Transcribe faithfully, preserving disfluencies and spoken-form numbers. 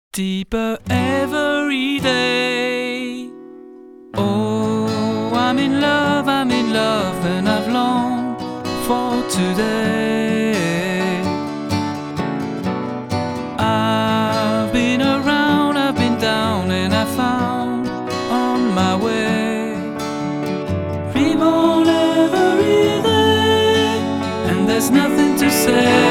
Deeper every day. Oh, I'm in love, I'm in love, and I've longed for today. I've been around, I've been down, and I found on my way. Reborn every day, and there's nothing to say.